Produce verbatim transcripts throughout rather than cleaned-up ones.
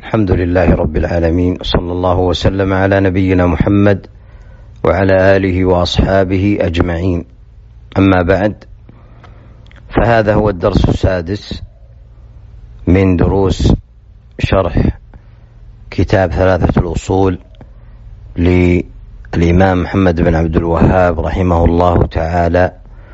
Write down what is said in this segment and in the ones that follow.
الحمد لله رب العالمين، صلى الله وسلم على نبينا محمد وعلى آله وأصحابه أجمعين. أما بعد، فهذا هو الدرس السادس من دروس شرح كتاب ثلاثة الأصول للإمام محمد بن عبد الوهاب رحمه الله تعالى.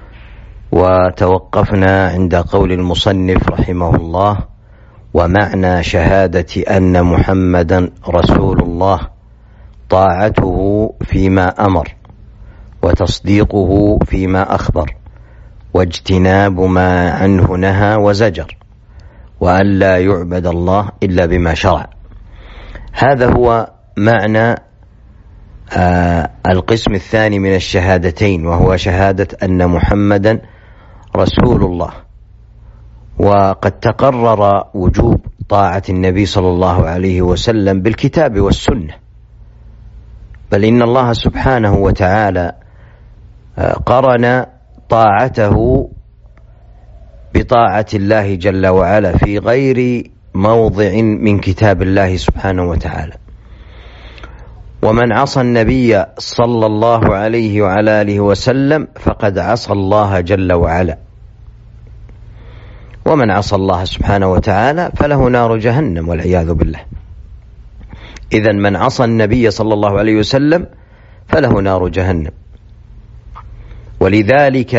وتوقفنا عند قول المصنف رحمه الله: ومعنى شهادة أن محمدا رسول الله طاعته فيما أمر، وتصديقه فيما أخبر، واجتناب ما عنه نهى وزجر، وأن لا يعبد الله إلا بما شرع. هذا هو معنى آه القسم الثاني من الشهادتين، وهو شهادة أن محمدا رسول الله. وقد تقرر وجوب طاعة النبي صلى الله عليه وسلم بالكتاب والسنة، بل إن الله سبحانه وتعالى قرن طاعته بطاعة الله جل وعلا في غير موضع من كتاب الله سبحانه وتعالى. ومن عصى النبي صلى الله عليه وعلى آله وسلم فقد عصى الله جل وعلا، ومن عصى الله سبحانه وتعالى فله نار جهنم والعياذ بالله. إذن من عصى النبي صلى الله عليه وسلم فله نار جهنم. ولذلك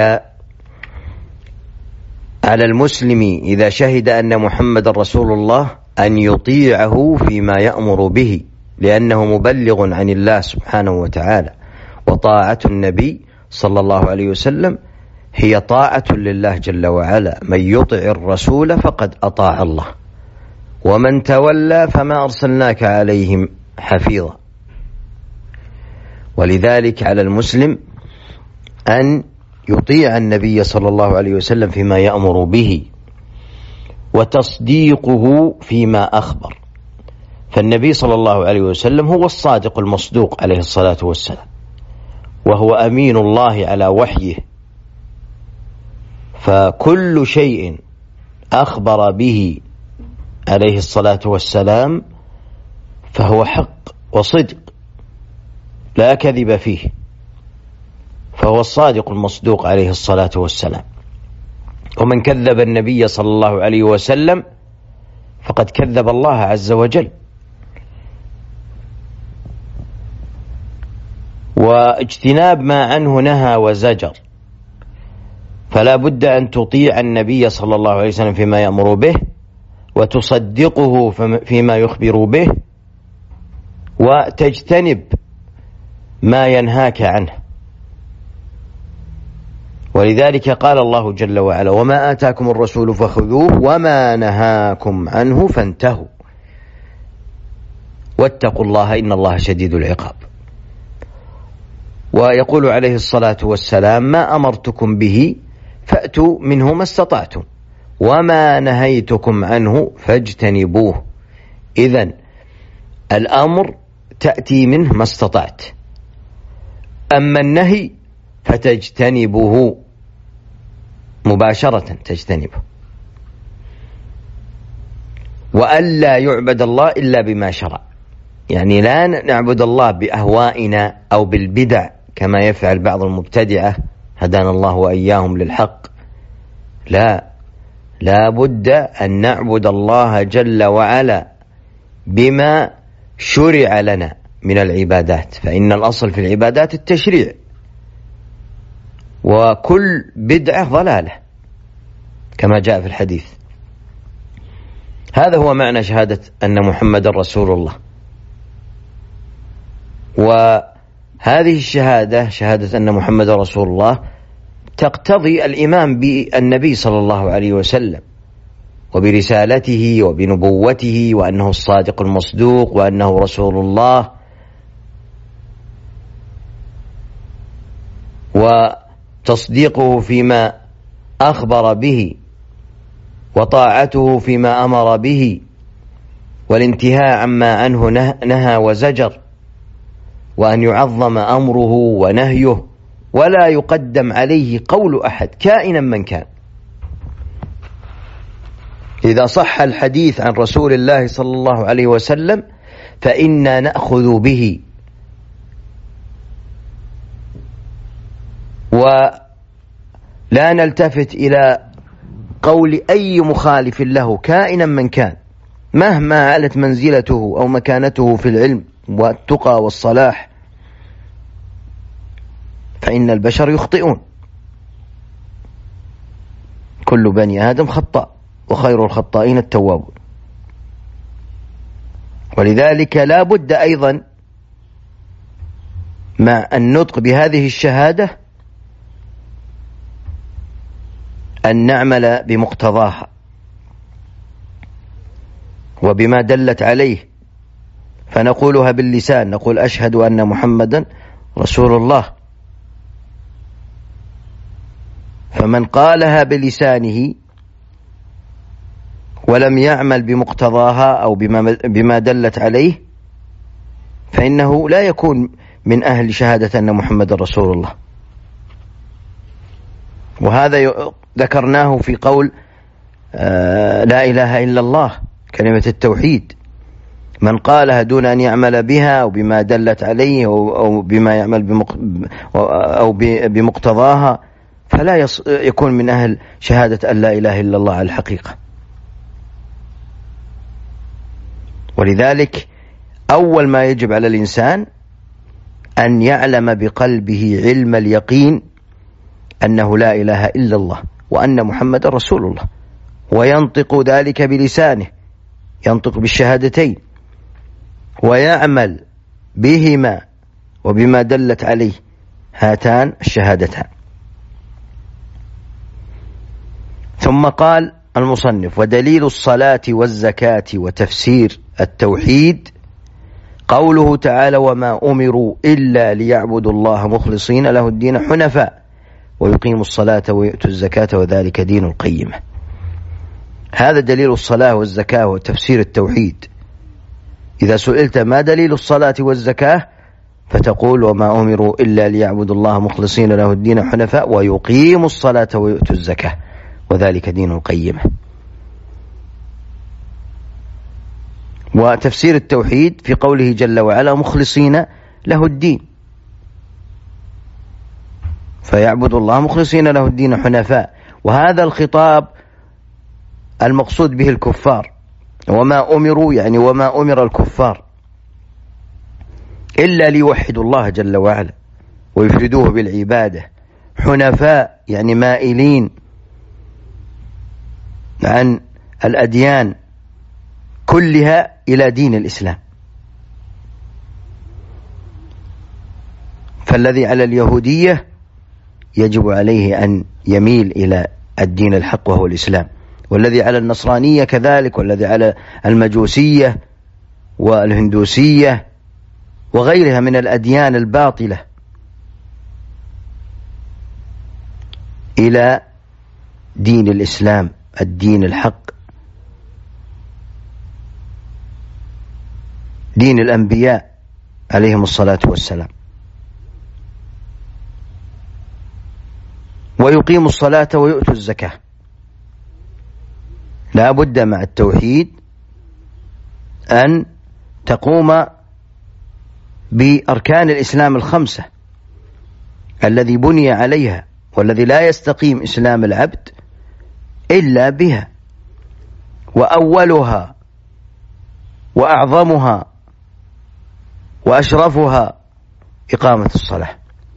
على المسلم إذا شهد أن محمد رسول الله أن يطيعه فيما يأمر به، لأنه مبلغ عن الله سبحانه وتعالى. وطاعة النبي صلى الله عليه وسلم هي طاعة لله جل وعلا. من يطع الرسول فقد أطاع الله، ومن تولى فما أرسلناك عليهم حفيظا. ولذلك على المسلم أن يطيع النبي صلى الله عليه وسلم فيما يأمر به، وتصديقه فيما أخبر. فالنبي صلى الله عليه وسلم هو الصادق المصدوق عليه الصلاة والسلام، وهو أمين الله على وحيه، فكل شيء أخبر به عليه الصلاة والسلام فهو حق وصدق لا كذب فيه، فهو الصادق المصدوق عليه الصلاة والسلام. ومن كذب النبي صلى الله عليه وسلم فقد كذب الله عز وجل. واجتناب ما عنه نهى وزجر، فلا بد أن تطيع النبي صلى الله عليه وسلم فيما يأمر به، وتصدقه فيما يخبر به، وتجتنب ما ينهاك عنه. ولذلك قال الله جل وعلا: وما آتاكم الرسول فخذوه وما نهاكم عنه فانتهوا واتقوا الله إن الله شديد العقاب. ويقول عليه الصلاة والسلام: ما أمرتكم به فأتوا منه ما استطعتم، وما نهيتكم عنه فاجتنبوه. إذن الأمر تأتي منه ما استطعت، أما النهي فتجتنبه مباشرة، تجتنبه. وألا يعبد الله إلا بما شرع، يعني لا نعبد الله بأهوائنا أو بالبدع كما يفعل بعض المبتدعة، هدانا الله وإياهم للحق. لا، لا بد أن نعبد الله جل وعلا بما شرع لنا من العبادات، فإن الأصل في العبادات التشريع، وكل بدعة ضلالة كما جاء في الحديث. هذا هو معنى شهادة أن محمد رسول الله. وهذه الشهادة، شهادة أن محمد رسول الله، تقتضي الإيمان بالنبي صلى الله عليه وسلم وبرسالته وبنبوته، وأنه الصادق المصدوق، وأنه رسول الله، وتصديقه فيما أخبر به، وطاعته فيما أمر به، والانتهاء عما عنه نهى وزجر، وأن يعظم أمره ونهيه ولا يقدم عليه قول أحد كائنا من كان. إذا صح الحديث عن رسول الله صلى الله عليه وسلم فإنا نأخذ به، ولا نلتفت إلى قول أي مخالف له كائنا من كان، مهما علت منزلته أو مكانته في العلم والتقى والصلاح، فإن البشر يخطئون، كل بني آدم خطاء وخير الخطائين التوابون. ولذلك لا بد أيضا مع النطق بهذه الشهادة أن نعمل بمقتضاها وبما دلت عليه، فنقولها باللسان، نقول أشهد أن محمدا رسول الله. فمن قالها بلسانه ولم يعمل بمقتضاها أو بما, بما دلت عليه فإنه لا يكون من أهل شهادة أن محمد رسول الله. وهذا ذكرناه في قول آه لا إله إلا الله، كلمة التوحيد، من قالها دون أن يعمل بها أو بما دلت عليه أو, أو بما يعمل بمق أو بمقتضاها فلا يص... يكون من أهل شهادة أن لا إله إلا الله على الحقيقة. ولذلك أول ما يجب على الإنسان أن يعلم بقلبه علم اليقين أنه لا إله إلا الله وأن محمد رسول الله، وينطق ذلك بلسانه، ينطق بالشهادتين ويعمل بهما وبما دلت عليه هاتان الشهادتان. ثم قال المصنف: ودليل الصلاة والزكاة وتفسير التوحيد قوله تعالى: وما أمروا إلا ليعبدوا الله مخلصين له الدين حنفاء ويقيموا الصلاة ويؤتوا الزكاة وذلك دين القيمة. هذا دليل الصلاة والزكاة وتفسير التوحيد. إذا سئلت ما دليل الصلاة والزكاة فتقول: وما أمروا إلا ليعبدوا الله مخلصين له الدين حنفاء ويقيموا الصلاة ويؤتوا الزكاة وذلك دين القيمة. وتفسير التوحيد في قوله جل وعلا: مخلصين له الدين، فيعبد الله مخلصين له الدين حنفاء. وهذا الخطاب المقصود به الكفار، وما أمروا يعني وما أمر الكفار إلا ليوحدوا الله جل وعلا ويفردوه بالعبادة، حنفاء يعني مائلين عن الأديان كلها إلى دين الإسلام. فالذي على اليهودية يجب عليه أن يميل إلى الدين الحق وهو الإسلام، والذي على النصرانية كذلك، والذي على المجوسية والهندوسية وغيرها من الأديان الباطلة إلى دين الإسلام، الدين الحق، دين الأنبياء عليهم الصلاة والسلام. ويقيم الصلاة ويؤتوا الزكاة. لا بد مع التوحيد أن تقوم بأركان الإسلام الخمسة الذي بني عليها، والذي لا يستقيم إسلام العبد إلا بها، وأولها وأعظمها وأشرفها إقامة الصلاة،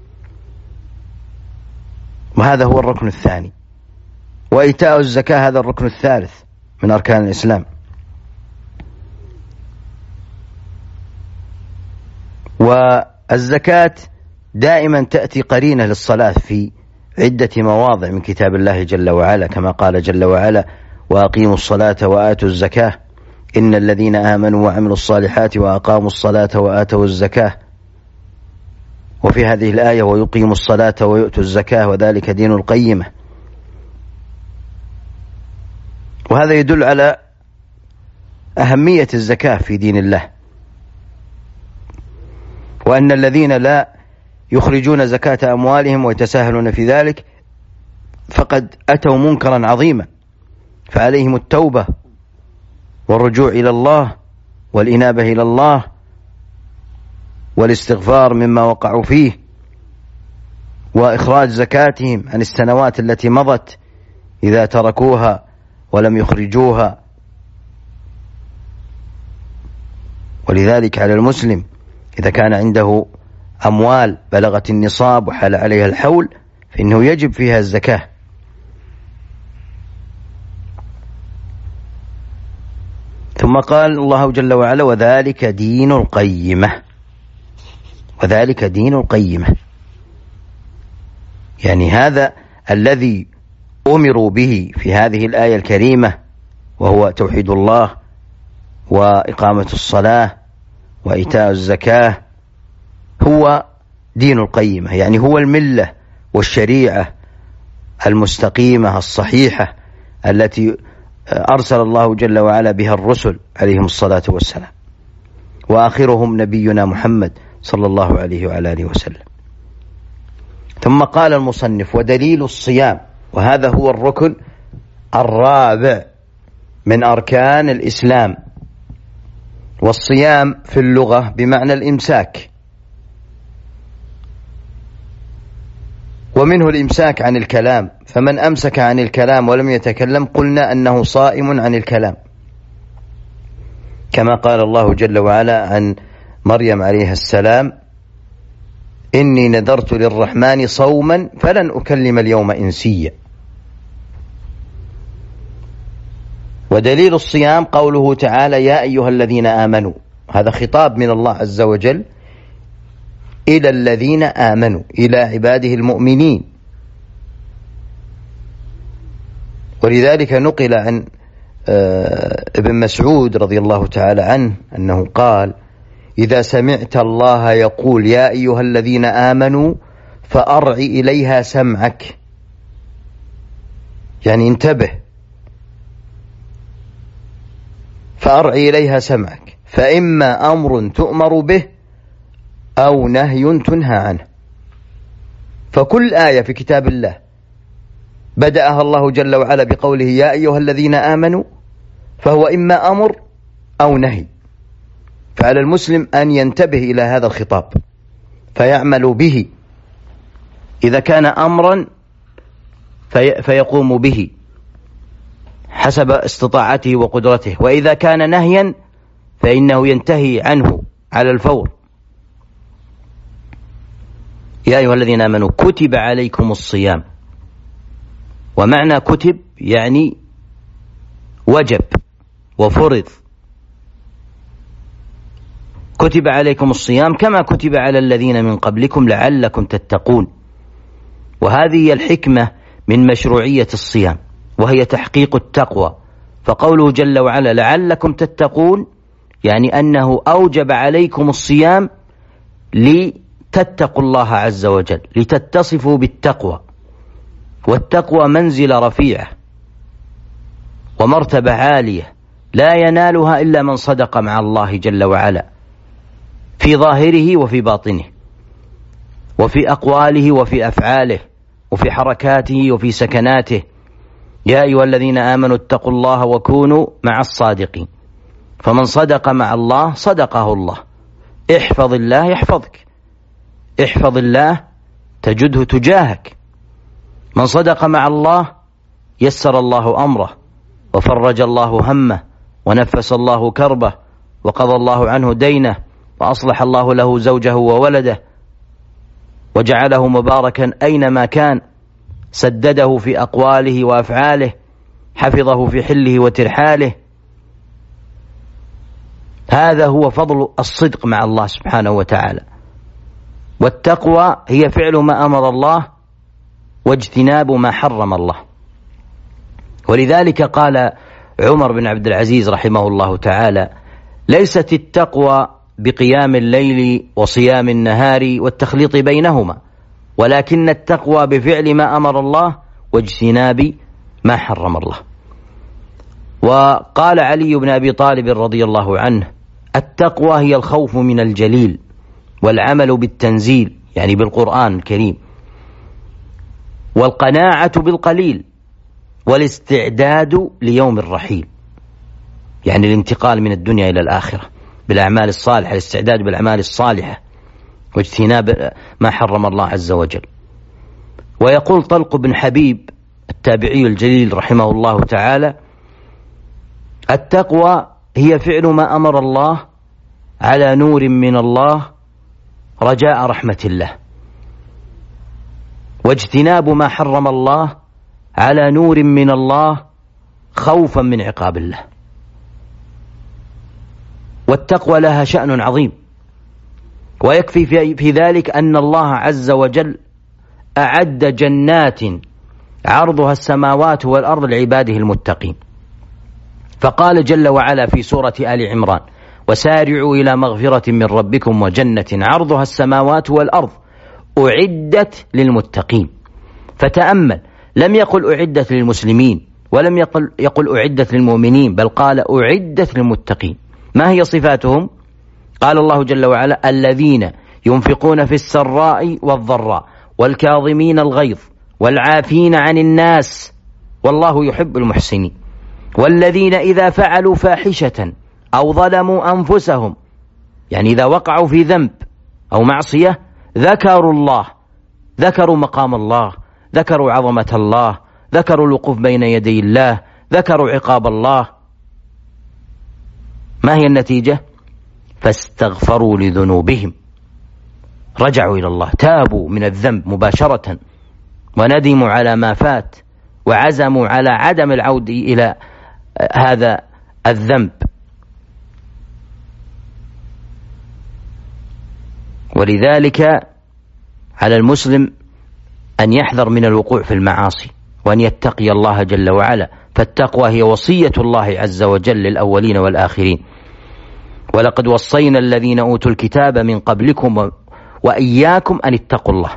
وهذا هو الركن الثاني. وإيتاء الزكاة هذا الركن الثالث من أركان الإسلام. والزكاة دائما تأتي قرينة للصلاة في عدة مواضع من كتاب الله جل وعلا، كما قال جل وعلا: وأقيموا الصلاة وآتوا الزكاة إن الذين آمنوا وعملوا الصالحات وأقاموا الصلاة وآتوا الزكاة. وفي هذه الآية: ويقيموا الصلاة ويؤتوا الزكاة وذلك دين القيمة. وهذا يدل على أهمية الزكاة في دين الله، وأن الذين لا يخرجون زكاة أموالهم ويتساهلون في ذلك فقد أتوا منكرا عظيما، فعليهم التوبة والرجوع إلى الله والإنابة إلى الله والاستغفار مما وقعوا فيه وإخراج زكاتهم عن السنوات التي مضت إذا تركوها ولم يخرجوها. ولذلك على المسلم إذا كان عنده أموال بلغت النصاب وحال عليها الحول فإنه يجب فيها الزكاة. ثم قال الله جل وعلا وذلك دين القيمة، وذلك دين القيمة، يعني هذا الذي أمروا به في هذه الآية الكريمة وهو توحيد الله وإقامة الصلاة وإيتاء الزكاة هو دين القيمة، يعني هو الملة والشريعة المستقيمة الصحيحة التي أرسل الله جل وعلا بها الرسل عليهم الصلاة والسلام، وآخرهم نبينا محمد صلى الله عليه وعلى آله وسلم. ثم قال المصنف ودليل الصيام، وهذا هو الركن الرابع من أركان الإسلام. والصيام في اللغة بمعنى الإمساك، ومنه الإمساك عن الكلام، فمن أمسك عن الكلام ولم يتكلم قلنا أنه صائم عن الكلام، كما قال الله جل وعلا عن مريم عليه السلام إني نذرت للرحمن صوما فلن أكلم اليوم إنسيا. ودليل الصيام قوله تعالى يا أيها الذين آمنوا، هذا خطاب من الله عز وجل إلى الذين آمنوا، إلى عباده المؤمنين. ولذلك نقل عن ابن مسعود رضي الله تعالى عنه أنه قال إذا سمعت الله يقول يا أيها الذين آمنوا فأرع إليها سمعك، يعني انتبه، فأرع إليها سمعك، فإما أمر تؤمر به أو نهي تنهى عنه. فكل آية في كتاب الله بدأها الله جل وعلا بقوله يا أيها الذين آمنوا فهو إما أمر أو نهي، فعلى المسلم أن ينتبه إلى هذا الخطاب فيعمل به، إذا كان أمرا في فيقوم به حسب استطاعته وقدرته، وإذا كان نهيا فإنه ينتهي عنه على الفور. يا أيها الذين آمنوا كتب عليكم الصيام، ومعنى كتب يعني وجب وفرض، كتب عليكم الصيام كما كتب على الذين من قبلكم لعلكم تتقون. وهذه هي الحكمة من مشروعية الصيام، وهي تحقيق التقوى. فقوله جل وعلا لعلكم تتقون يعني أنه أوجب عليكم الصيام لتتقوا الله عز وجل، لتتصفوا بالتقوى. والتقوى منزلة رفيعة ومرتبة عالية لا ينالها إلا من صدق مع الله جل وعلا في ظاهره وفي باطنه، وفي أقواله وفي أفعاله، وفي حركاته وفي سكناته. يا أيها الذين آمنوا اتقوا الله وكونوا مع الصادقين. فمن صدق مع الله صدقه الله. احفظ الله يحفظك، احفظ الله تجده تجاهك. من صدق مع الله يسر الله أمره، وفرج الله همه، ونفس الله كربه، وقضى الله عنه دينه، وأصلح الله له زوجه وولده، وجعله مباركا أينما كان، سدده في أقواله وأفعاله، حفظه في حله وترحاله. هذا هو فضل الصدق مع الله سبحانه وتعالى. والتقوى هي فعل ما أمر الله واجتناب ما حرم الله. ولذلك قال عمر بن عبد العزيز رحمه الله تعالى ليست التقوى بقيام الليل وصيام النهار والتخليط بينهما، ولكن التقوى بفعل ما أمر الله واجتناب ما حرم الله. وقال علي بن أبي طالب رضي الله عنه التقوى هي الخوف من الجليل والعمل بالتنزيل، يعني بالقرآن الكريم، والقناعة بالقليل والاستعداد ليوم الرحيل. يعني الانتقال من الدنيا إلى الآخرة بالأعمال الصالحة، الاستعداد بالأعمال الصالحة واجتناب ما حرم الله عز وجل. ويقول طلق بن حبيب التابعي الجليل رحمه الله تعالى: التقوى هي فعل ما أمر الله على نور من الله رجاء رحمة الله، واجتناب ما حرم الله على نور من الله خوفا من عقاب الله. والتقوى لها شأن عظيم، ويكفي في ذلك أن الله عز وجل أعد جنات عرضها السماوات والأرض لعباده المتقين، فقال جل وعلا في سورة آل عمران: وسارعوا إلى مغفرة من ربكم وجنة عرضها السماوات والأرض أعدت للمتقين. فتأمل، لم يقل أعدت للمسلمين، ولم يقل, يقل أعدت للمؤمنين، بل قال أعدت للمتقين. ما هي صفاتهم؟ قال الله جل وعلا: الذين ينفقون في السراء والضراء والكاظمين الغيظ والعافين عن الناس والله يحب المحسنين، والذين إذا فعلوا فاحشة أو ظلموا أنفسهم، يعني إذا وقعوا في ذنب أو معصية، ذكروا الله، ذكروا مقام الله، ذكروا عظمة الله، ذكروا الوقوف بين يدي الله، ذكروا عقاب الله. ما هي النتيجة؟ فاستغفروا لذنوبهم، رجعوا إلى الله، تابوا من الذنب مباشرة، وندموا على ما فات، وعزموا على عدم العودة إلى هذا الذنب. ولذلك على المسلم أن يحذر من الوقوع في المعاصي، وأن يتقي الله جل وعلا، فالتقوى هي وصية الله عز وجل للأولين والآخرين: ولقد وصينا الذين أوتوا الكتاب من قبلكم وإياكم أن اتقوا الله.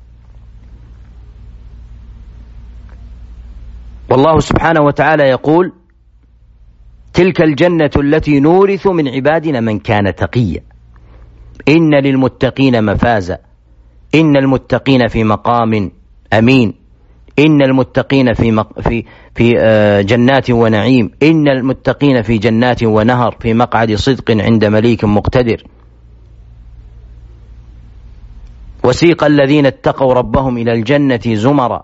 والله سبحانه وتعالى يقول: تلك الجنة التي نورث من عبادنا من كان تقيا إن للمتقين مفازا إن المتقين في مقام أمين إن المتقين في مق... في في جنات ونعيم إن المتقين في جنات ونهر في مقعد صدق عند مليك مقتدر. وسيق الذين اتقوا ربهم إلى الجنة زمرا،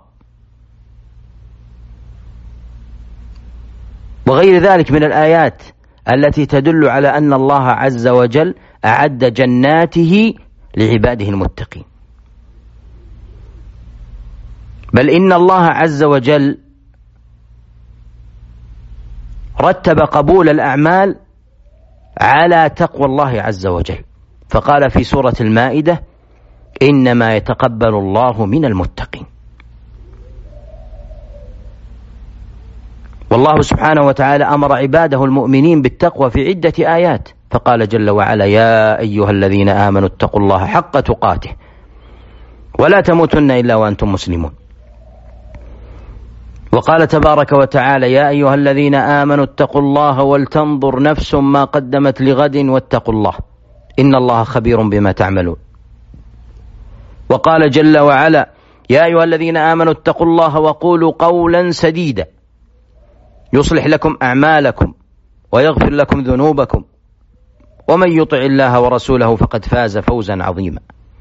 وغير ذلك من الآيات التي تدل على أن الله عز وجل أعد جناته لعباده المتقين. بل إن الله عز وجل رتب قبول الأعمال على تقوى الله عز وجل، فقال في سورة المائدة: إنما يتقبل الله من المتقين. والله سبحانه وتعالى أمر عباده المؤمنين بالتقوى في عدة آيات، فقال جل وعلا: يا أيها الذين آمنوا اتقوا الله حق تقاته ولا تموتن إلا وأنتم مسلمون. وقال تبارك وتعالى: يا أيها الذين آمنوا اتقوا الله ولتنظر نفس ما قدمت لغد واتقوا الله إن الله خبير بما تعملون. وقال جل وعلا: يا أيها الذين آمنوا اتقوا الله وقولوا قولا سديدا يصلح لكم أعمالكم ويغفر لكم ذنوبكم ومن يطع الله ورسوله فقد فاز فوزا عظيما.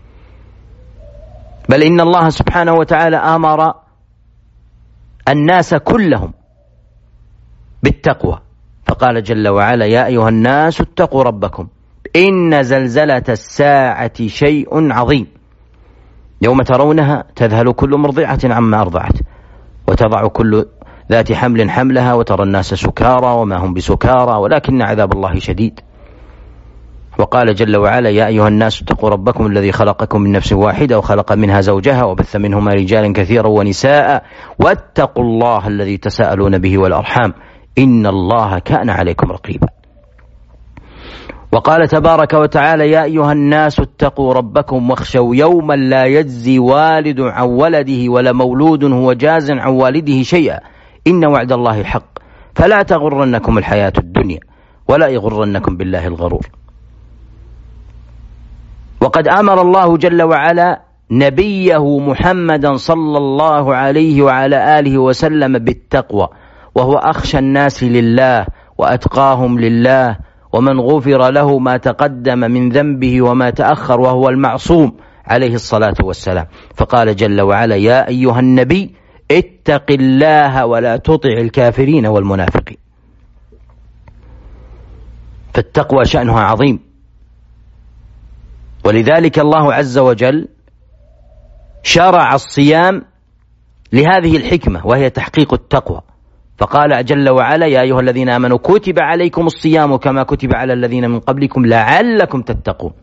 بل إن الله سبحانه وتعالى أمر الناس كلهم بالتقوى، فقال جل وعلا: يا أيها الناس اتقوا ربكم إن زلزلة الساعة شيء عظيم يوم ترونها تذهل كل مرضعة عما أرضعت وتضع كل ذات حمل حملها وترى الناس سكارى وما هم بسكارى ولكن عذاب الله شديد. وقال جل وعلا: يا أيها الناس اتقوا ربكم الذي خلقكم من نفس واحدة وخلق منها زوجها وبث منهما رجالا كثيرا ونساء واتقوا الله الذي تساءلون به والأرحام إن الله كان عليكم رقيبا. وقال تبارك وتعالى: يا أيها الناس اتقوا ربكم واخشوا يوما لا يجزي والد عن ولده ولا مولود هو جاز عن والده شيئا إن وعد الله حق فلا تغرنكم الحياة الدنيا ولا يغرنكم بالله الغرور. وقد أمر الله جل وعلا نبيه محمدا صلى الله عليه وعلى آله وسلم بالتقوى، وهو أخشى الناس لله وأتقاهم لله، ومن غفر له ما تقدم من ذنبه وما تأخر، وهو المعصوم عليه الصلاة والسلام. فقال جل وعلا: يا أيها النبي اتق الله ولا تطع الكافرين والمنافقين. فالتقوى شأنها عظيم، ولذلك الله عز وجل شرع الصيام لهذه الحكمة، وهي تحقيق التقوى. فقال جل وعلا: يا أيها الذين آمنوا كتب عليكم الصيام كما كتب على الذين من قبلكم لعلكم تتقون.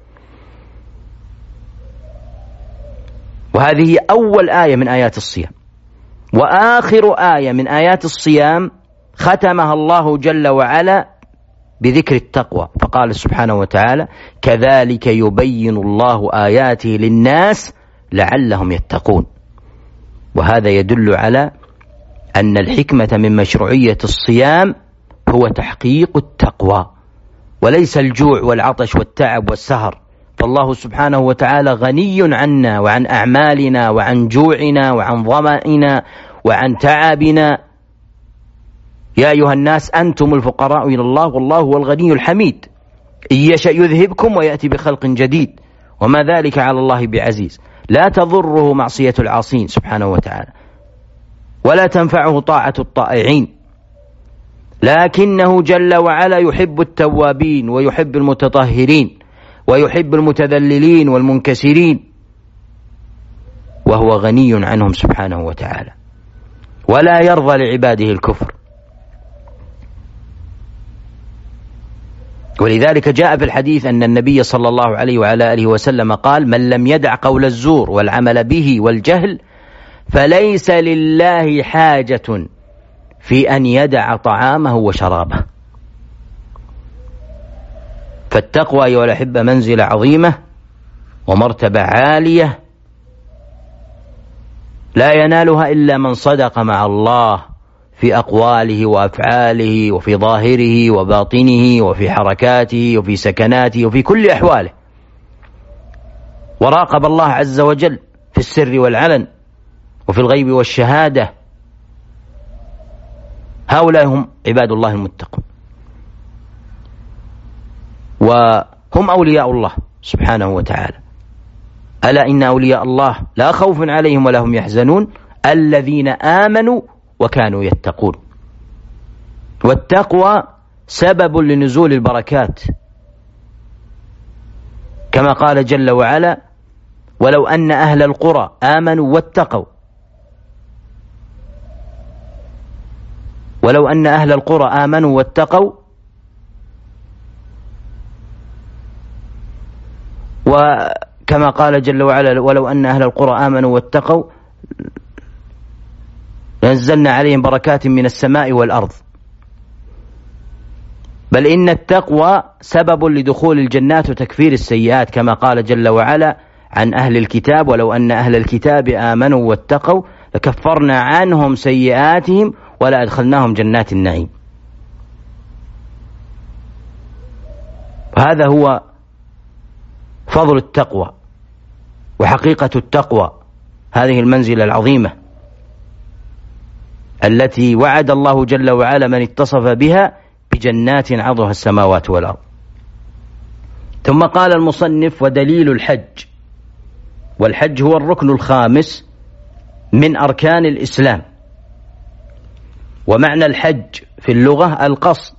وهذه أول آية من آيات الصيام، وآخر آية من آيات الصيام ختمها الله جل وعلا بذكر التقوى، فقال سبحانه وتعالى: كذلك يبين الله آياته للناس لعلهم يتقون. وهذا يدل على أن الحكمة من مشروعية الصيام هو تحقيق التقوى، وليس الجوع والعطش والتعب والسهر. فالله سبحانه وتعالى غني عنا وعن أعمالنا وعن جوعنا وعن ظمأنا وعن تعبنا. يا أيها الناس أنتم الفقراء إلى الله والله هو الغني الحميد، إن يشأ يذهبكم ويأتي بخلق جديد وما ذلك على الله بعزيز. لا تضره معصية العاصين سبحانه وتعالى، ولا تنفعه طاعة الطائعين، لكنه جل وعلا يحب التوابين ويحب المتطهرين ويحب المتذللين والمنكسرين، وهو غني عنهم سبحانه وتعالى، ولا يرضى لعباده الكفر. ولذلك جاء في الحديث أن النبي صلى الله عليه وعلى آله وسلم قال: من لم يدع قول الزور والعمل به والجهل فليس لله حاجة في أن يدع طعامه وشرابه. فالتقوى أيها الأحبة منزلة عظيمة ومرتبة عالية لا ينالها إلا من صدق مع الله في أقواله وأفعاله وفي ظاهره وباطنه وفي حركاته وفي سكناته وفي كل أحواله، وراقب الله عز وجل في السر والعلن وفي الغيب والشهادة. هؤلاء هم عباد الله المتقون، وهم أولياء الله سبحانه وتعالى. ألا إن أولياء الله لا خوف عليهم ولا هم يحزنون الذين آمنوا وكانوا يتقون. والتقوى سبب لنزول البركات، كما قال جل وعلا: ولو أن أهل القرى آمنوا واتقوا ولو أن أهل القرى آمنوا واتقوا وكما قال جل وعلا: ولو أن أهل القرى آمنوا واتقوا نزلنا عليهم بركات من السماء والأرض. بل إن التقوى سبب لدخول الجنات وتكفير السيئات، كما قال جل وعلا عن أهل الكتاب: ولو أن أهل الكتاب آمنوا واتقوا لكفرنا عنهم سيئاتهم ولا أدخلناهم جنات النعيم. هذا هو فضل التقوى وحقيقة التقوى، هذه المنزلة العظيمة التي وعد الله جل وعلا من اتصف بها بجنات عرضها السماوات والأرض. ثم قال المصنف: ودليل الحج. والحج هو الركن الخامس من أركان الإسلام. ومعنى الحج في اللغة القصد،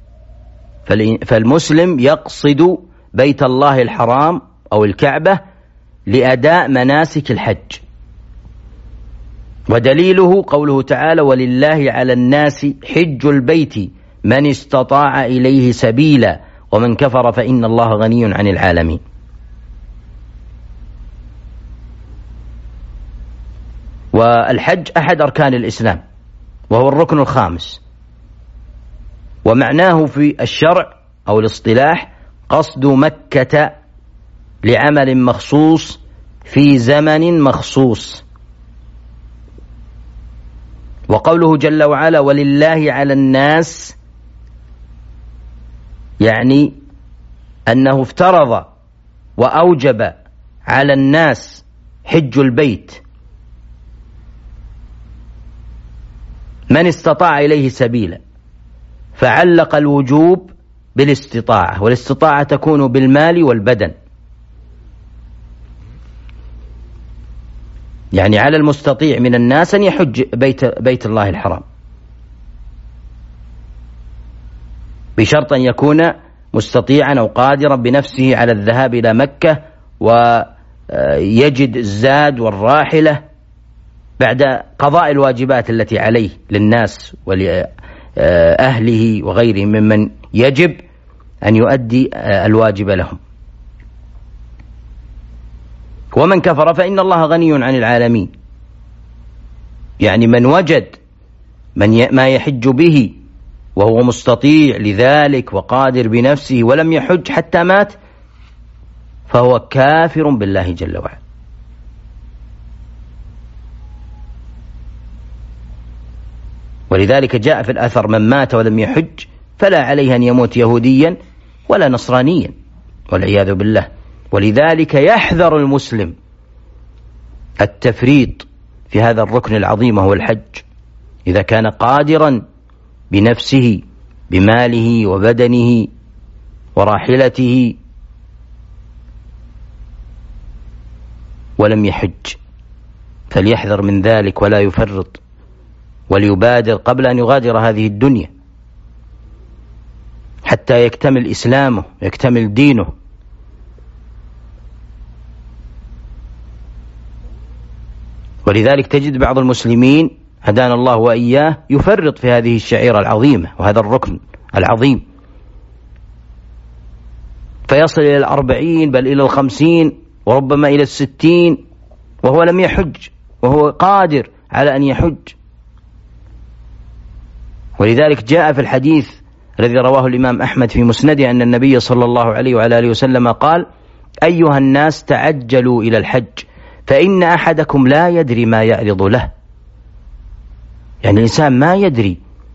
فالمسلم يقصد بيت الله الحرام أو الكعبة لأداء مناسك الحج. ودليله قوله تعالى: ولله على الناس حج البيت من استطاع إليه سبيلا ومن كفر فإن الله غني عن العالمين. والحج أحد أركان الإسلام وهو الركن الخامس، ومعناه في الشرع أو الاصطلاح قصد مكة لعمل مخصوص في زمن مخصوص. وقوله جل وعلا: ولله على الناس، يعني أنه افترض وأوجب على الناس حج البيت من استطاع إليه سبيلا. فعلق الوجوب بالاستطاعة، والاستطاعة تكون بالمال والبدن. يعني على المستطيع من الناس أن يحج بيت, بيت الله الحرام، بشرط أن يكون مستطيعا أو قادرا بنفسه على الذهاب إلى مكة ويجد الزاد والراحلة بعد قضاء الواجبات التي عليه للناس ولأهله وغيرهم ممن يجب أن يؤدي الواجب لهم. ومن كفر فإن الله غني عن العالمين، يعني من وجد من ما يحج به وهو مستطيع لذلك وقادر بنفسه ولم يحج حتى مات فهو كافر بالله جل وعلا. ولذلك جاء في الأثر: من مات ولم يحج فلا عليه أن يموت يهوديا ولا نصرانيا والعياذ بالله. ولذلك يحذر المسلم التفريط في هذا الركن العظيم وهو الحج، إذا كان قادرا بنفسه بماله وبدنه وراحلته ولم يحج، فليحذر من ذلك ولا يفرط، وليبادر قبل أن يغادر هذه الدنيا حتى يكتمل إسلامه يكتمل دينه. ولذلك تجد بعض المسلمين هدانا الله وإياه يفرط في هذه الشعيرة العظيمة وهذا الركن العظيم، فيصل إلى الأربعين بل إلى الخمسين وربما إلى الستين وهو لم يحج وهو قادر على أن يحج. ولذلك جاء في الحديث الذي رواه الإمام أحمد في مسنده أن النبي صلى الله عليه وعلى آله وسلم قال: أيها الناس تعجلوا إلى الحج فإن أحدكم لا يدري ما يعرض له. يعني الإنسان ما يدري،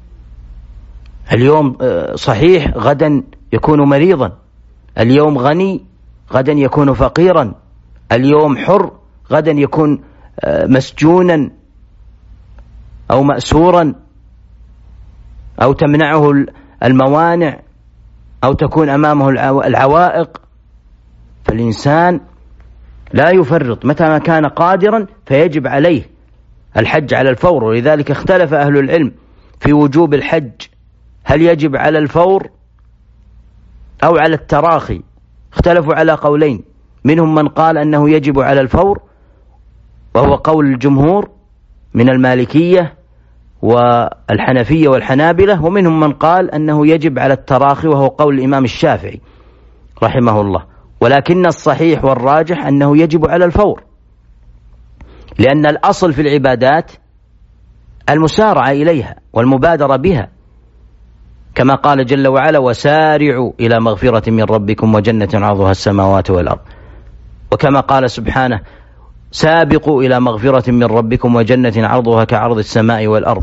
اليوم صحيح غدا يكون مريضا، اليوم غني غدا يكون فقيرا، اليوم حر غدا يكون مسجونا أو مأسورا أو تمنعه الموانع أو تكون أمامه العوائق. فالإنسان لا يفرط، متى ما كان قادرا فيجب عليه الحج على الفور. ولذلك اختلف أهل العلم في وجوب الحج، هل يجب على الفور أو على التراخي؟ اختلفوا على قولين، منهم من قال أنه يجب على الفور وهو قول الجمهور من المالكية والحنفية والحنابلة، ومنهم من قال أنه يجب على التراخي وهو قول الإمام الشافعي رحمه الله. ولكن الصحيح والراجح أنه يجب على الفور، لأن الأصل في العبادات المسارعة إليها والمبادرة بها، كما قال جل وعلا: وسارعوا إلى مغفرة من ربكم وجنة عرضها السماوات والأرض. وكما قال سبحانه: سابقوا إلى مغفرة من ربكم وجنة عرضها كعرض السماء والأرض.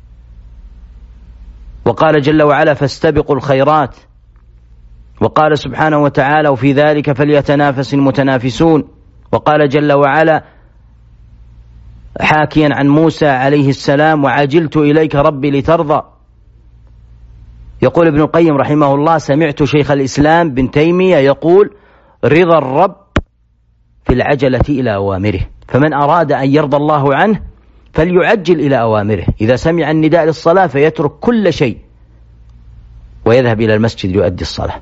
وقال جل وعلا: فاستبقوا الخيرات. وقال سبحانه وتعالى: وفي ذلك فليتنافس المتنافسون. وقال جل وعلا حاكيا عن موسى عليه السلام: وعجلت إليك ربي لترضى. يقول ابن القيم رحمه الله: سمعت شيخ الإسلام بن تيمية يقول: رضا الرب في العجلة إلى أوامره، فمن أراد أن يرضى الله عنه فليعجل إلى أوامره. إذا سمع النداء للصلاة فيترك كل شيء ويذهب إلى المسجد ليؤدي الصلاة.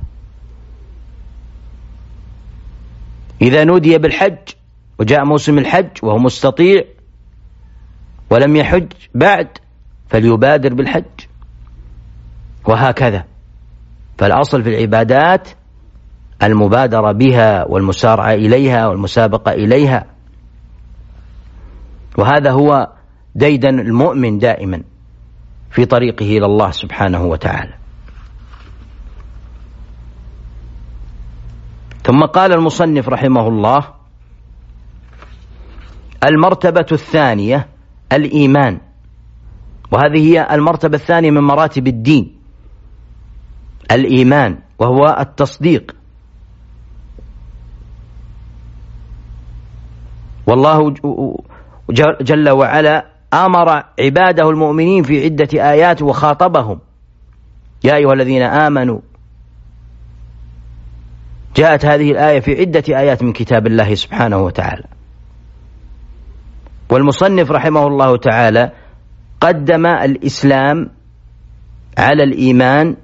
إذا نودي بالحج وجاء موسم الحج وهو مستطيع ولم يحج بعد فليبادر بالحج، وهكذا. فالأصل في العبادات المبادرة بها والمسارعة إليها والمسابقة إليها، وهذا هو ديدن المؤمن دائما في طريقه إلى الله سبحانه وتعالى. ثم قال المصنف رحمه الله: المرتبة الثانية الإيمان، وهذه هي المرتبة الثانية من مراتب الدين، الإيمان، وهو التصديق. والله جل وعلا أمر عباده المؤمنين في عدة آيات وخاطبهم يا أيها الذين آمنوا. جاءت هذه الآية في عدة آيات من كتاب الله سبحانه وتعالى. والمصنف رحمه الله تعالى قدم الإسلام على الإيمان،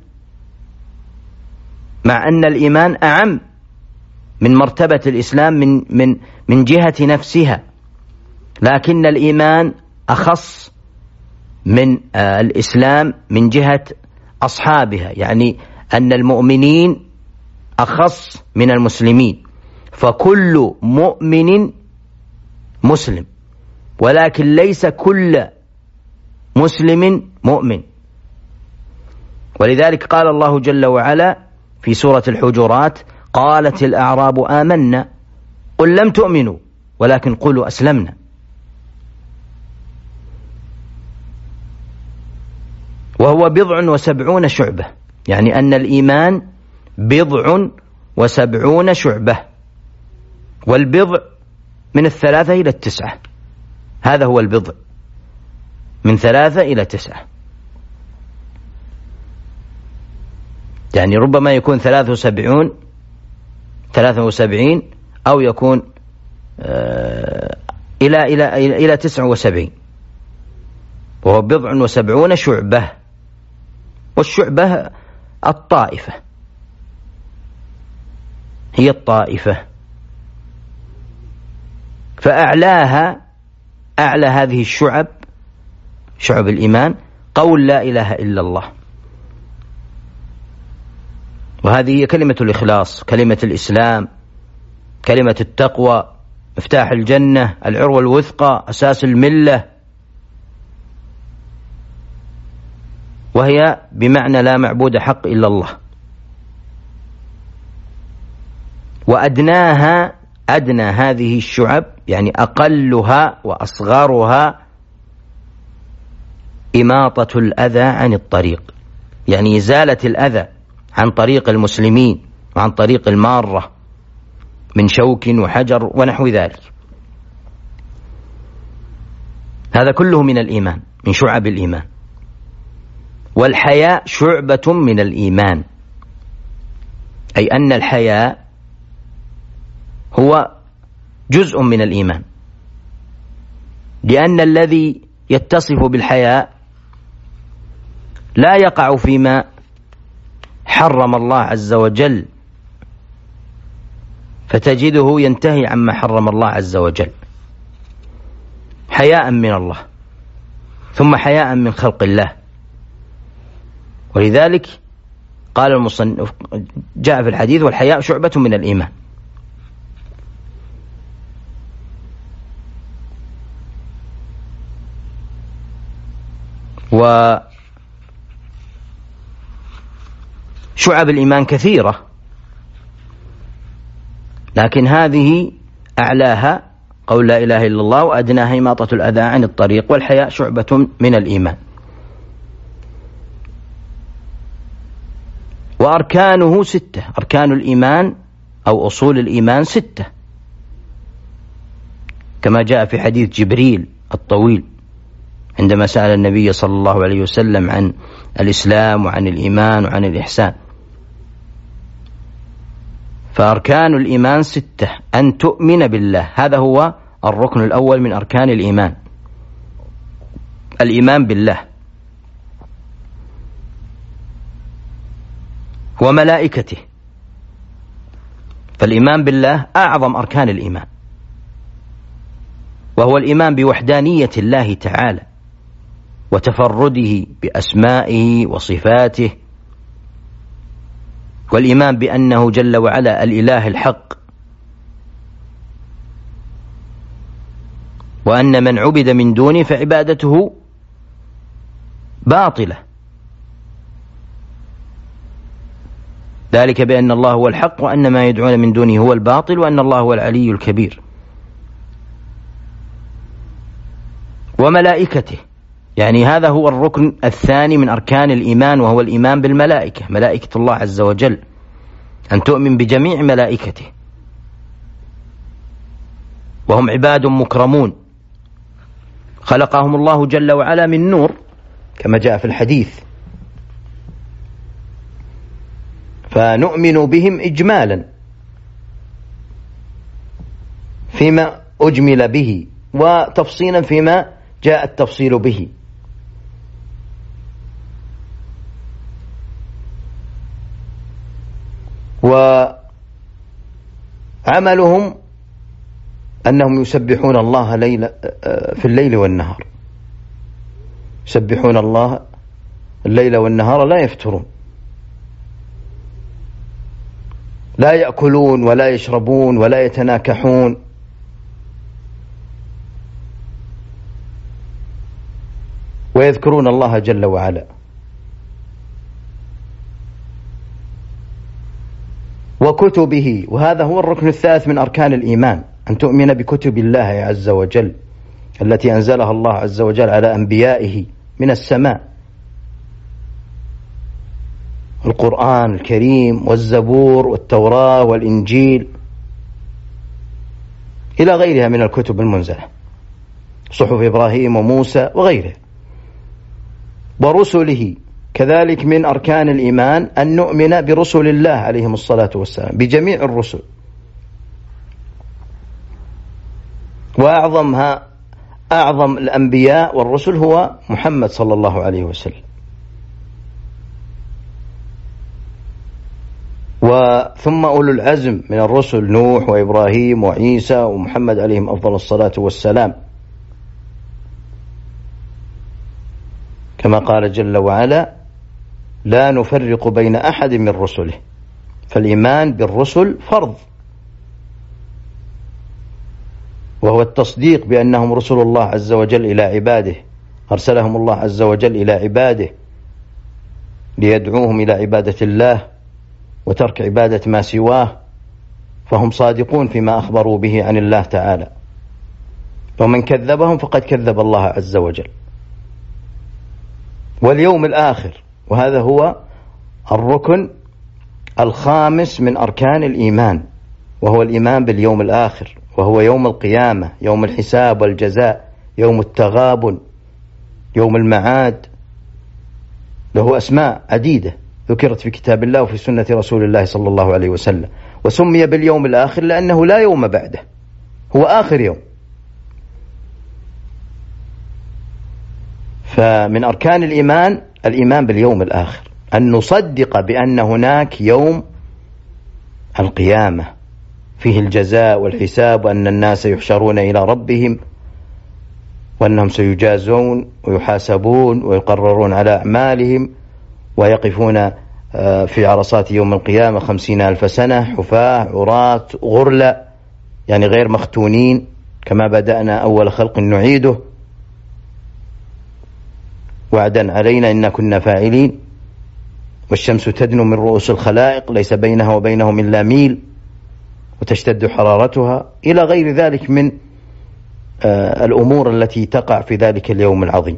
مع أن الإيمان أعم من مرتبة الإسلام من من من جهة نفسها، لكن الإيمان أخص من الإسلام من جهة أصحابها، يعني أن المؤمنين أخص من المسلمين، فكل مؤمن مسلم، ولكن ليس كل مسلم مؤمن. ولذلك قال الله جل وعلا في سورة الحجرات: قالت الأعراب آمنا قل لم تؤمنوا ولكن قولوا أسلمنا. وهو بضع وسبعون شعبة، يعني أن الإيمان بضع وسبعون شعبة، والبضع من الثلاثة إلى التسعة، هذا هو البضع من ثلاثة إلى تسعة. يعني ربما يكون ثلاثة وسبعون ثلاثة وسبعين أو يكون آه إلى إلى إلى تسعة وسبعين، وهو بضع وسبعون شعبة. والشعبة الطائفة، هي الطائفة. فأعلاها أعلى هذه الشعب، شعب الإيمان، قول لا إله إلا الله، وهذه هي كلمة الإخلاص، كلمة الإسلام، كلمة التقوى، مفتاح الجنة، العروة الوثقى، أساس الملة، وهي بمعنى لا معبود حق إلا الله. وأدناها، أدنى هذه الشعب يعني أقلها وأصغرها، إماطة الأذى عن الطريق، يعني إزالة الأذى عن طريق المسلمين وعن طريق المارة من شوك وحجر ونحو ذلك. هذا كله من الإيمان، من شعب الإيمان. والحياء شعبة من الإيمان، أي أن الحياء هو جزء من الإيمان، لأن الذي يتصف بالحياء لا يقع فيما حرم الله عز وجل، فتجده ينتهي عما حرم الله عز وجل، حياء من الله ثم حياء من خلق الله. ولذلك قال المصنف، جاء في الحديث: والحياء شعبة من الإيمان. وشعب الإيمان كثيرة، لكن هذه أعلاها قول لا إله إلا الله، وأدناها إماطة الأذى عن الطريق، والحياء شعبة من الإيمان. وأركانه ستة، أركان الإيمان أو أصول الإيمان ستة، كما جاء في حديث جبريل الطويل عندما سأل النبي صلى الله عليه وسلم عن الإسلام وعن الإيمان وعن الإحسان. فأركان الإيمان ستة: أن تؤمن بالله، هذا هو الركن الأول من أركان الإيمان، الإيمان بالله، وملائكته. فالإيمان بالله أعظم أركان الإيمان، وهو الإيمان بوحدانية الله تعالى وتفرده بأسمائه وصفاته، والإيمان بأنه جل وعلا الإله الحق، وأن من عبد من دونه فعبادته باطلة، ذلك بأن الله هو الحق وأن ما يدعون من دونه هو الباطل وأن الله هو العلي الكبير. وملائكته، يعني هذا هو الركن الثاني من أركان الإيمان، وهو الإيمان بالملائكة، ملائكة الله عز وجل، أن تؤمن بجميع ملائكته، وهم عباد مكرمون خلقهم الله جل وعلا من نور، كما جاء في الحديث. فنؤمن بهم إجمالا فيما أجمل به، وتفصيلا فيما جاء التفصيل به. وعملهم أنهم يسبحون الله ليل في الليل والنهار، يسبحون الله الليل والنهار لا يفترون، لا يأكلون ولا يشربون ولا يتناكحون، ويذكرون الله جل وعلا. وكتبه، وهذا هو الركن الثالث من أركان الإيمان، أن تؤمن بكتب الله عز وجل التي أنزلها الله عز وجل على أنبيائه من السماء، القرآن الكريم والزبور والتوراة والإنجيل إلى غيرها من الكتب المنزلة، صحف إبراهيم وموسى وغيرها. ورسله كذلك من أركان الإيمان أن نؤمن برسل الله عليهم الصلاة والسلام، بجميع الرسل، وأعظمها أعظم الأنبياء والرسل هو محمد صلى الله عليه وسلم. وثم أولو العزم من الرسل نوح وإبراهيم وعيسى ومحمد عليهم أفضل الصلاة والسلام، كما قال جل وعلا: لا نفرق بين أحد من رسله. فالإيمان بالرسل فرض، وهو التصديق بأنهم رسل الله عز وجل إلى عباده، أرسلهم الله عز وجل إلى عباده ليدعوهم إلى عبادة الله وترك عبادة ما سواه، فهم صادقون فيما أخبروا به عن الله تعالى، ومن كذبهم فقد كذب الله عز وجل. واليوم الآخر، وهذا هو الركن الخامس من أركان الإيمان، وهو الإيمان باليوم الآخر، وهو يوم القيامة، يوم الحساب والجزاء، يوم التغابن، يوم المعاد، له أسماء عديدة ذكرت في كتاب الله وفي سنة رسول الله صلى الله عليه وسلم. وسمي باليوم الآخر لأنه لا يوم بعده، هو آخر يوم. فمن أركان الإيمان الإيمان باليوم الآخر، أن نصدق بأن هناك يوم القيامة فيه الجزاء والحساب، وأن الناس يحشرون إلى ربهم، وأنهم سيجازون ويحاسبون ويقررون على أعمالهم، ويقفون في عرصات يوم القيامة خمسين ألف سنة حفاة عراة غرلا، يعني غير مختونين، كما بدأنا أول خلق نعيده، وعدا علينا إنا كنا فاعلين. والشمس تدنو من رؤوس الخلائق ليس بينها وبينهم إلا ميل، وتشتد حرارتها، إلى غير ذلك من آه الأمور التي تقع في ذلك اليوم العظيم.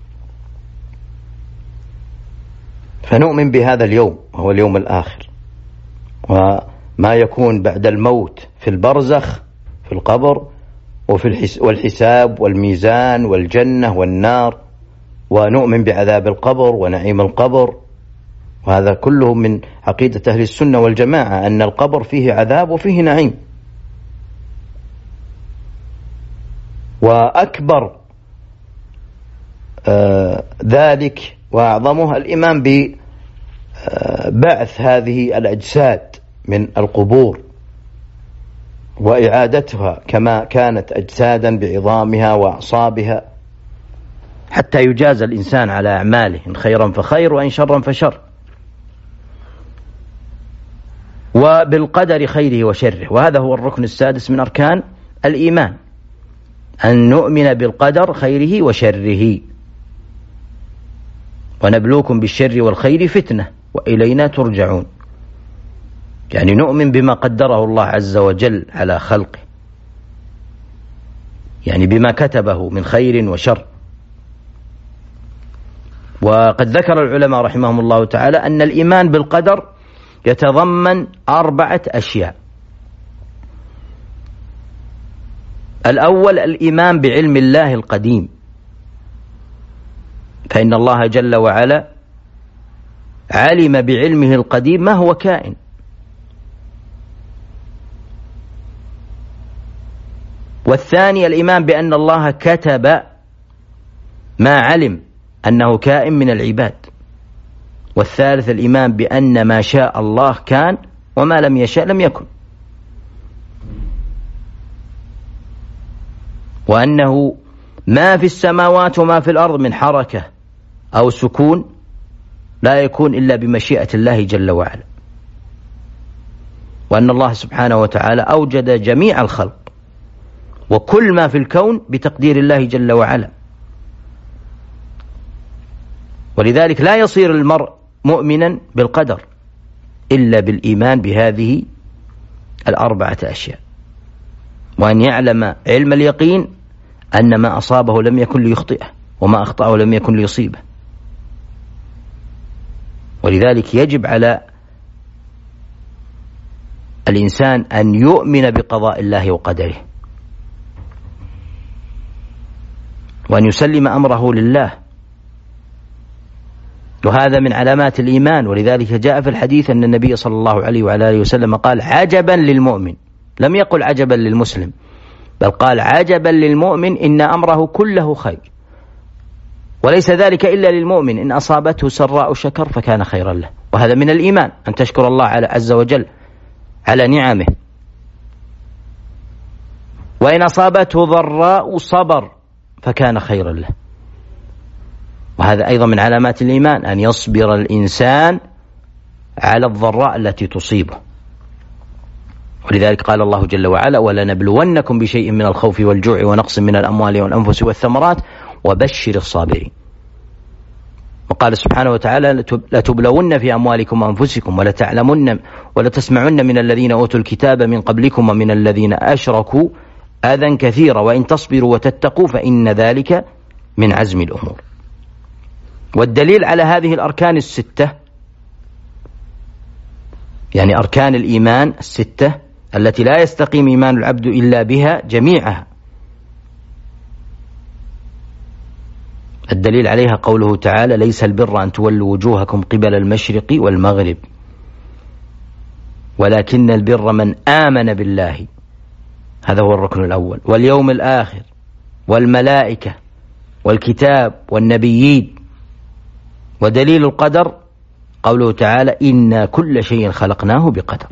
فنؤمن بهذا اليوم وهو اليوم الآخر، وما يكون بعد الموت في البرزخ في القبر، وفي الحس والحساب والميزان والجنة والنار، ونؤمن بعذاب القبر ونعيم القبر. وهذا كله من عقيدة أهل السنة والجماعة، أن القبر فيه عذاب وفيه نعيم. وأكبر آه ذلك وأعظمه الإيمان ببعث هذه الأجساد من القبور وإعادتها كما كانت أجسادا بعظامها وأعصابها، حتى يجازى الإنسان على أعماله، إن خيرا فخير وإن شرا فشر. وبالقدر خيره وشره، وهذا هو الركن السادس من أركان الإيمان، أن نؤمن بالقدر خيره وشره. ونبلوكم بالشر والخير فتنة وإلينا ترجعون، يعني نؤمن بما قدره الله عز وجل على خلقه، يعني بما كتبه من خير وشر. وقد ذكر العلماء رحمهم الله تعالى أن الإيمان بالقدر يتضمن أربعة أشياء. الأول الإيمان بعلم الله القديم، فإن الله جل وعلا علم بعلمه القديم ما هو كائن. والثاني الإيمان بأن الله كتب ما علم أنه كائن من العباد. والثالث الإيمان بأن ما شاء الله كان وما لم يشاء لم يكن، وأنه ما في السماوات وما في الأرض من حركة أو سكون لا يكون إلا بمشيئة الله جل وعلا، وأن الله سبحانه وتعالى أوجد جميع الخلق وكل ما في الكون بتقدير الله جل وعلا. ولذلك لا يصير المرء مؤمنا بالقدر إلا بالإيمان بهذه الأربعة أشياء، وأن يعلم علم اليقين أن ما أصابه لم يكن ليخطئه وما أخطأه لم يكن ليصيبه. ولذلك يجب على الإنسان أن يؤمن بقضاء الله وقدره، وأن يسلم أمره لله، وهذا من علامات الإيمان. ولذلك جاء في الحديث أن النبي صلى الله عليه وعلى آله وسلم قال عجبا للمؤمن، لم يقل عجبا للمسلم، بل قال عجبا للمؤمن إن أمره كله خير، وليس ذلك إلا للمؤمن، إن أصابته سراء شكر فكان خيرا له. وهذا من الإيمان أن تشكر الله على عز وجل على نعمه. وإن أصابته ضراء صبر فكان خيرا له. وهذا أيضا من علامات الإيمان أن يصبر الإنسان على الضراء التي تصيبه. ولذلك قال الله جل وعلا ولنبلونكم بشيء من الخوف والجوع ونقص من الأموال والأنفس والثمرات وبشر الصابرين. وقال سبحانه وتعالى لتبلون في أموالكم وأنفسكم ولتعلمن ولتسمعن من الذين أوتوا الكتاب من قبلكم ومن الذين أشركوا أذى كثيرا وإن تصبروا وتتقوا فإن ذلك من عزم الأمور. والدليل على هذه الأركان الستة، يعني أركان الإيمان الستة التي لا يستقيم إيمان العبد إلا بها جميعها، الدليل عليها قوله تعالى ليس البر أن تولوا وجوهكم قبل المشرق والمغرب ولكن البر من آمن بالله، هذا هو الركن الأول، واليوم الآخر والملائكة والكتاب والنبيين. ودليل القدر قوله تعالى إنا كل شيء خلقناه بقدر،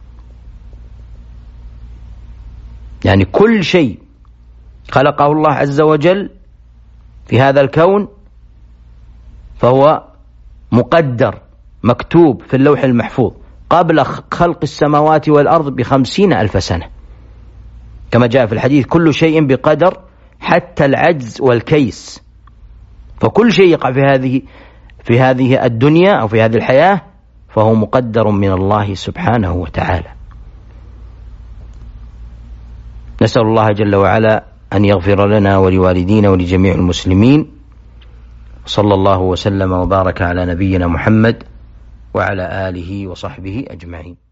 يعني كل شيء خلقه الله عز وجل في هذا الكون فهو مقدر مكتوب في اللوح المحفوظ قبل خلق السماوات والأرض بخمسين ألف سنة، كما جاء في الحديث كل شيء بقدر حتى العجز والكيس. فكل شيء يقع في هذه في هذه الدنيا أو في هذه الحياة فهو مقدر من الله سبحانه وتعالى. نسأل الله جل وعلا أن يغفر لنا ولوالدينا ولجميع المسلمين. صلى الله وسلم وبارك على نبينا محمد وعلى آله وصحبه أجمعين.